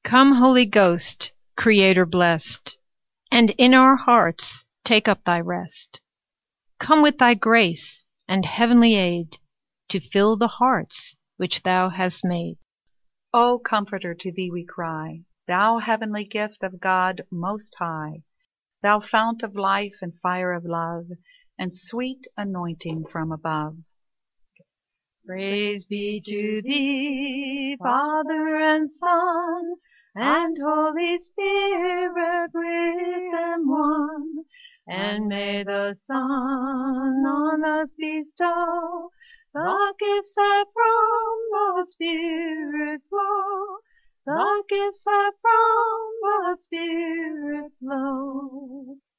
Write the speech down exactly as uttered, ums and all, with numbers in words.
Come, Holy Ghost, Creator blest, and in our hearts take up thy rest. Come with thy grace and heavenly aid to fill the hearts which thou hast made. O Comforter, to thee we cry, thou heavenly gift of God Most High, thou fount of life and fire of love, and sweet anointing from above. Praise be to thee, Father and Son, and Holy Spirit with them one. And may the Son on us bestow the gifts that from the Spirit flow, the gifts that from the Spirit flow.